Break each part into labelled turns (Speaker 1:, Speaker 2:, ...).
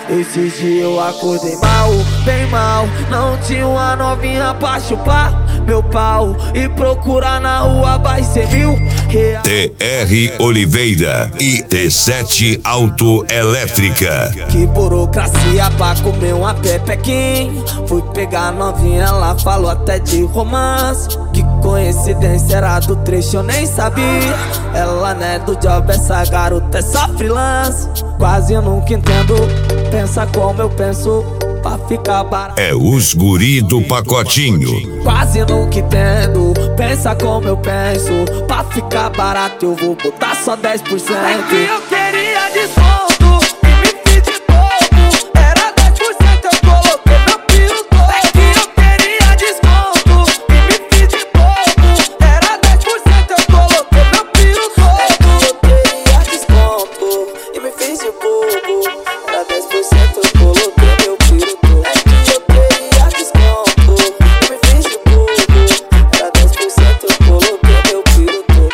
Speaker 1: Esses dias eu acordei mal, bem mal. Não tinha uma novinha pra chupar meu pau e procurar na rua vai ser R$1.000.
Speaker 2: TR Oliveira e T7 Autoelétrica.
Speaker 1: Que burocracia pra comer uma pepequim. Fui pegar a novinha, ela falou até de romance. Que coincidência, era do trecho, eu nem sabia. Ela não é do job, essa garota é só freelance. Quase eu nunca entendo, pensa como eu penso, pra ficar barato.
Speaker 2: É os guri do pacotinho.
Speaker 1: Quase nunca entendo, pensa como eu penso, pra ficar barato eu vou botar só 10%. É que eu queria desconto e me fiz de bobo. Era 10%, eu coloquei meu piro todo. É que eu queria desconto e me fiz de bobo. Era 10%, eu coloquei meu piro todo. É que eu queria desconto e me fiz de bobo. Era 10%, eu coloquei meu piro todo. É que eu queria desconto e me fiz de bobo. Era 10%, eu coloquei meu piro todo.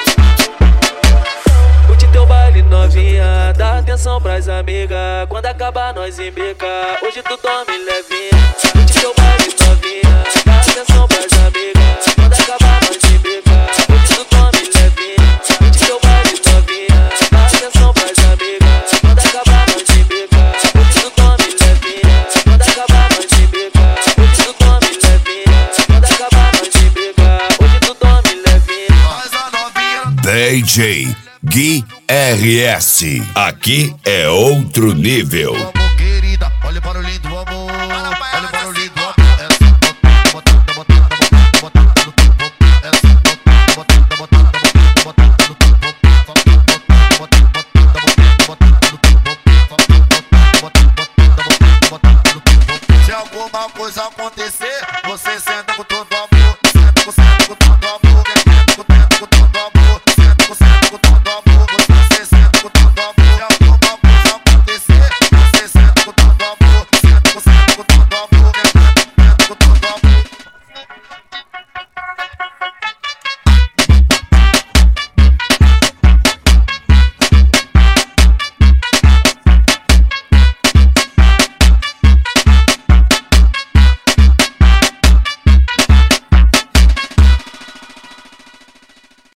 Speaker 3: Curte teu baile novinha, dá atenção pras amigas. Quando acabar nós embica, hoje tu dorme levinha. Curte teu baile novinha, dá atenção pras amigas. Quando acabar nós embica, hoje tu dorme levinha. Curte teu baile novinha, dá atenção pras amigas. Quando acabar nós embica, hoje tu dorme levinha. Quando acabar nós embica, hoje tu dorme levinha. Quando acabar nós embica, hoje tu dorme levinha.
Speaker 2: DJ Gui RS. Aqui é outro nível.